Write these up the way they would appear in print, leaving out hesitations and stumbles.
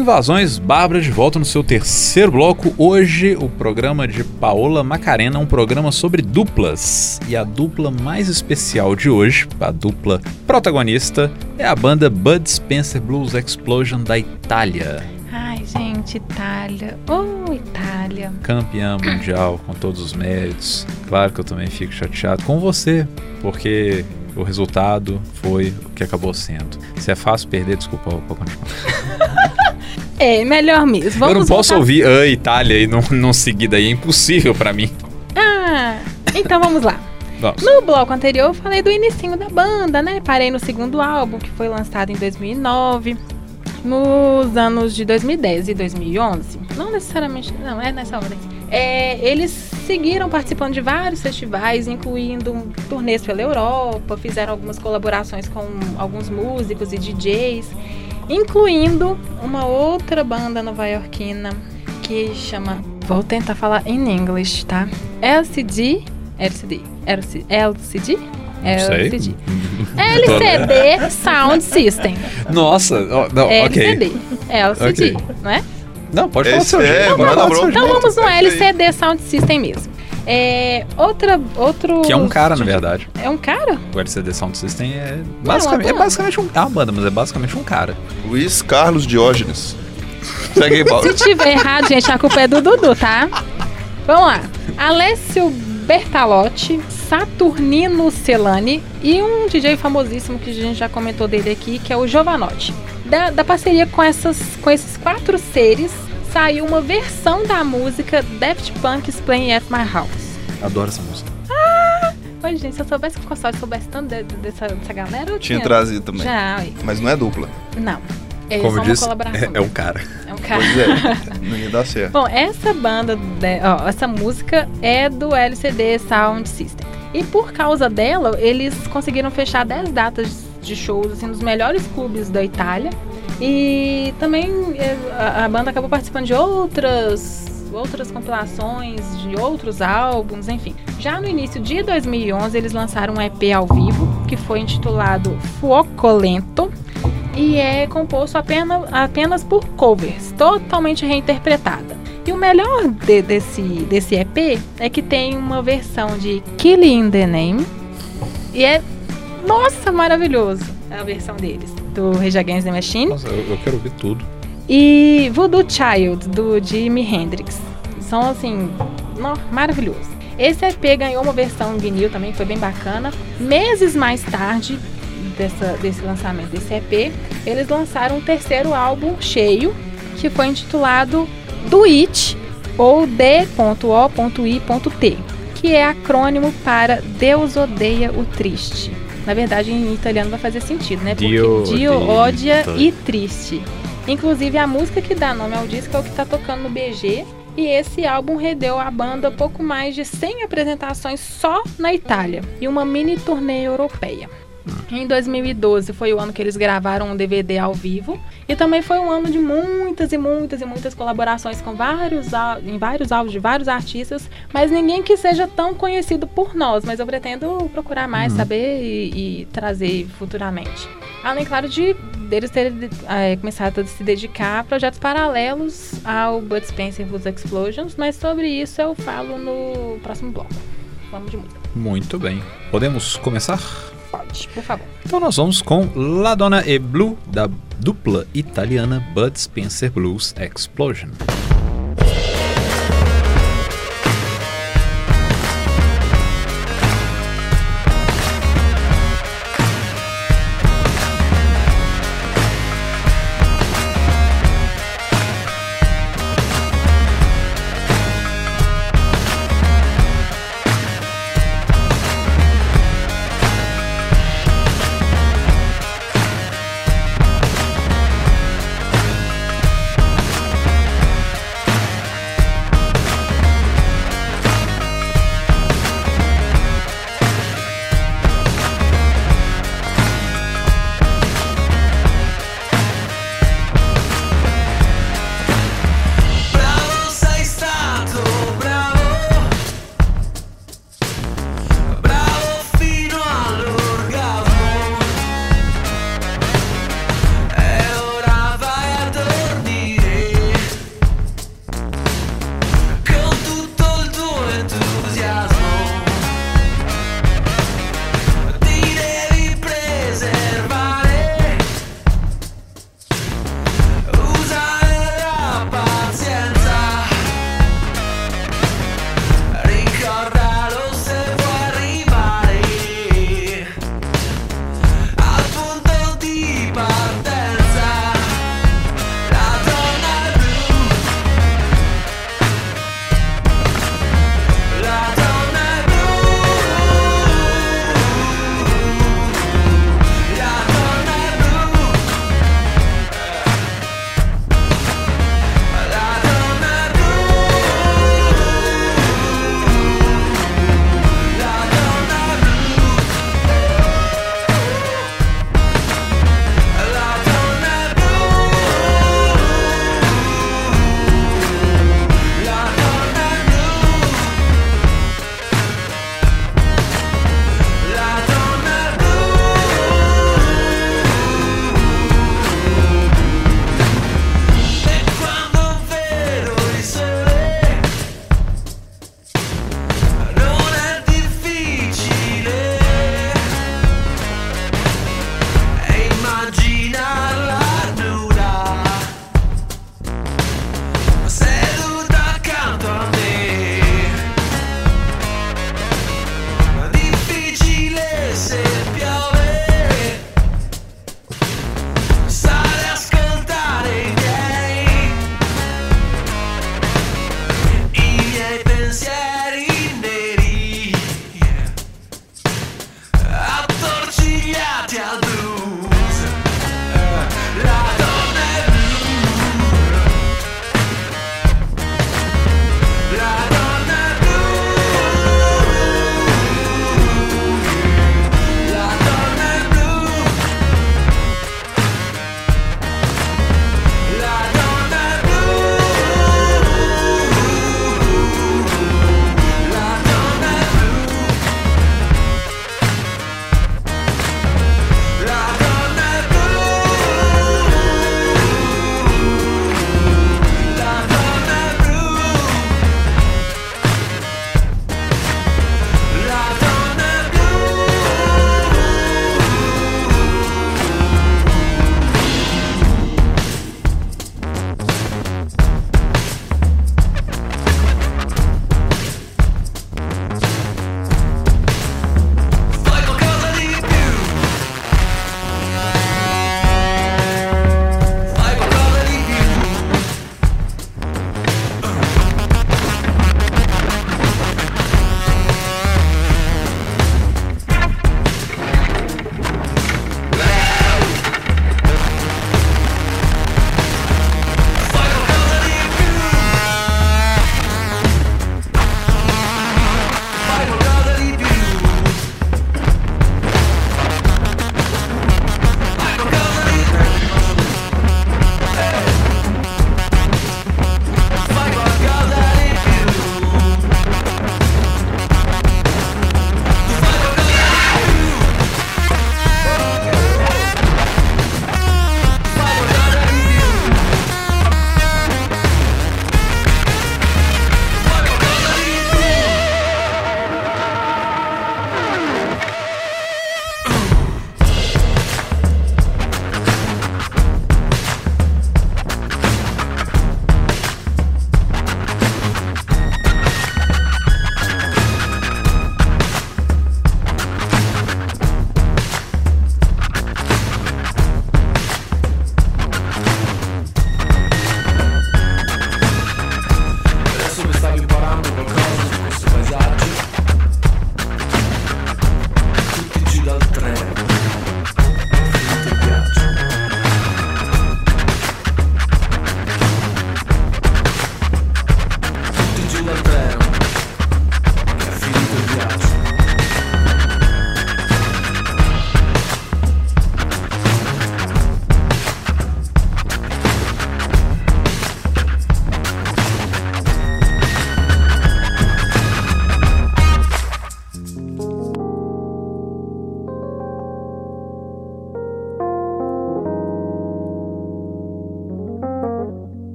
Invasões, Bárbara de volta no seu terceiro bloco. Hoje o programa de Paola Macarena, um programa sobre duplas. E a dupla mais especial de hoje, a dupla protagonista, é a banda Bud Spencer Blues Explosion da Itália. Ai, gente, Itália. Oh, Itália. Campeã mundial com todos os méritos. Claro que eu também fico chateado com você, porque o resultado foi o que acabou sendo. Se é fácil perder, desculpa, vou continuar. É, melhor mesmo. Vamos eu não posso voltar... ouvir a Itália e não seguir daí, é impossível pra mim. Ah, então vamos lá. Vamos. No bloco anterior eu falei do inicinho da banda, né? Parei no segundo álbum, que foi lançado em 2009. Nos anos de 2010 e 2011, não necessariamente, não é nessa hora. Eles seguiram participando de vários festivais, incluindo turnês pela Europa, fizeram algumas colaborações com alguns músicos e DJs, incluindo uma outra banda nova-iorquina que chama, vou tentar falar em inglês, tá? LCD Sound System. Nossa, não, LCD, LCD, okay. Não é? Não, pode falar o seu jeito. Então vamos no LCD Sound System mesmo. Outro... Que é um cara, na verdade. É um cara? O LCD Sound System é basicamente uma banda, mas é basicamente um cara. Luiz Carlos Diógenes. Segue aí, Paulo. Se tiver errado, gente, a culpa é do Dudu, tá? Vamos lá. Alessio Bertalotti, Saturnino Celani e um DJ famosíssimo que a gente já comentou dele aqui, que é o Jovanotti. Da parceria com esses quatro seres, saiu uma versão da música Daft Punk's Playing at My House. Adoro essa música. Oi, gente, se eu soubesse que o Console soubesse tanto dessa galera, eu tinha trazido também. Já, mas não é dupla. Não. Como eu disse, uma colaboração. É um cara. É um cara. Pois é, não ia dar certo. Bom, essa banda, essa música é do LCD Sound System. E por causa dela, eles conseguiram fechar 10 datas de shows assim, nos melhores clubes da Itália. E também a banda acabou participando de outras compilações, de outros álbuns, enfim. Já no início de 2011, eles lançaram um EP ao vivo, que foi intitulado Fuoco Lento, e é composto apenas por covers, totalmente reinterpretada. E o melhor desse EP é que tem uma versão de Killing in the Name, e é, nossa, maravilhoso a versão deles, do Rage Against the Machine. Nossa, eu quero ouvir tudo. E Voodoo Child, do Jimi Hendrix. São, assim, maravilhosos. Esse EP ganhou uma versão em vinil também, que foi bem bacana. Meses mais tarde desse lançamento desse EP, eles lançaram um terceiro álbum cheio, que foi intitulado Do It, ou D.O.I.T, que é acrônimo para Deus odeia o triste. Na verdade, em italiano vai fazer sentido, né? Porque Dio odia e triste. Inclusive, a música que dá nome ao disco é o que está tocando no BG. E esse álbum rendeu à banda pouco mais de 100 apresentações só na Itália e uma mini turnê europeia. Em 2012 foi o ano que eles gravaram um DVD ao vivo e também foi um ano de muitas colaborações com vários álbuns de vários artistas, mas ninguém que seja tão conhecido por nós, mas eu pretendo procurar mais, saber e trazer futuramente. Além, claro, deles terem começado a se dedicar a projetos paralelos ao Bud Spencer Blues Explosions, mas sobre isso eu falo no próximo bloco. Vamos de música. Muito bem. Podemos começar? Pode, por favor. Então nós vamos com La Donna e Blue, da dupla italiana Bud Spencer Blues Explosion.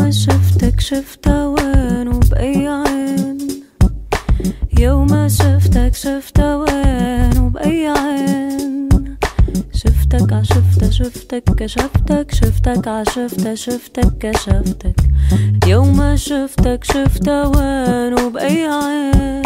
ما شفتك شفتها وين وبأي عين يوم ما شفتك شفتها وين وبأي عين شفتك عشفتها شفتك كشفتك شفتك عشفتها شفتك كشفتك يوم ما شفتك شفتها وين وبأي عين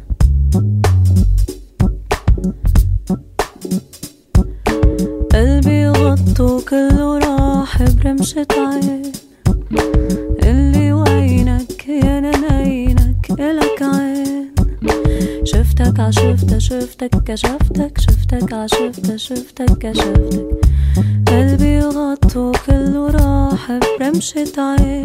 قلبي غطو كله راح برمشة عين اللي وينك يا نينك إلك عين شفتك عشفتها شفتك كشفتك شفتك عشفتها شفتك كشفتك قلبي غطو كله راح برمشة عين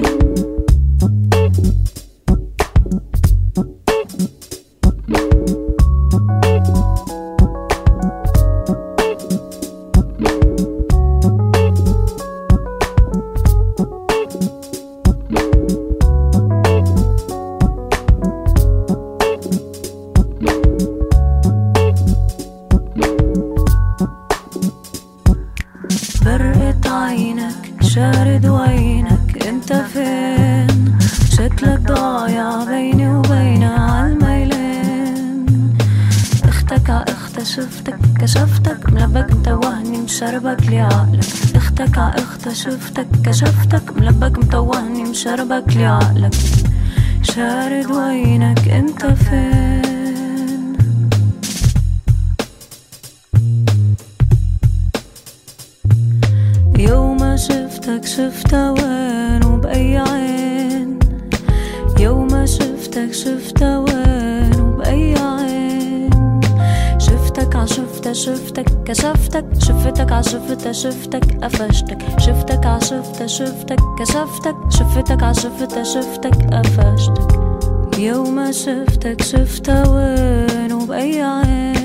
برقت عينك شارد وينك انت فين شكلك ضايع بيني وبينها عالميلين اختك عاختها شفتك كشفتك ملبك متوهني مشربك لعقلك اختك عاختها شفتك كشفتك ملبك متوهني مشربك لعقلك شارد وينك انت فين يوم ما شفتك شفتها وين وبأي عين يوم ما شفتك شفتها وين وبأي عين شفتك عشفتها شفتك كشفتك شفتك عشفتها شفتك قفشتك شفتك عشفتها شفتك كشفتك شفتك عشفتها شفتك قفشتك يوم ما شفتك شفتها وين وبأي عين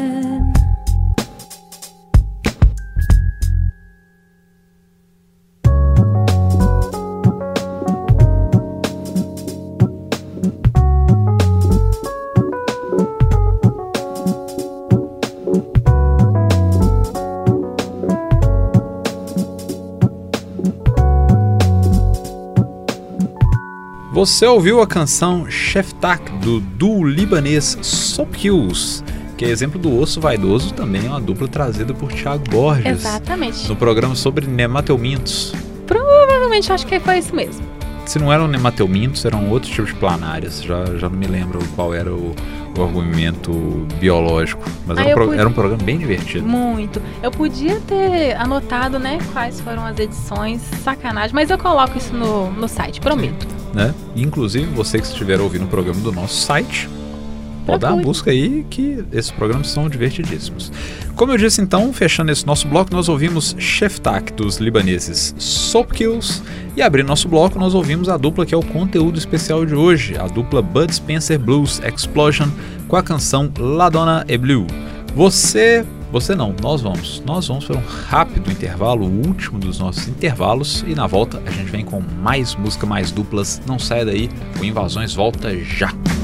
Você ouviu a canção Sheftak do duo libanês Sopkills, que é exemplo do Osso Vaidoso, também é uma dupla trazida por Thiago Borges. Exatamente. No programa sobre nemateumintos. Provavelmente acho que foi isso mesmo. Se não eram nemateumintos, eram outros tipos de planárias. Já não me lembro qual era o argumento biológico. Mas era um programa bem divertido. Muito. Eu podia ter anotado, né, quais foram as edições, sacanagem, mas eu coloco isso no site, prometo. Né? Inclusive, você que estiver ouvindo o programa do nosso site, pode dar uma busca aí que esses programas são divertidíssimos. Como eu disse então, fechando esse nosso bloco, nós ouvimos Sheftak dos libaneses Sopkills e abrindo nosso bloco nós ouvimos a dupla que é o conteúdo especial de hoje, a dupla Bud Spencer Blues Explosion com a canção La Donna est Blue. Nós vamos para um rápido intervalo, o último dos nossos intervalos, e na volta a gente vem com mais música, mais duplas. Não saia daí, o Invasões volta já!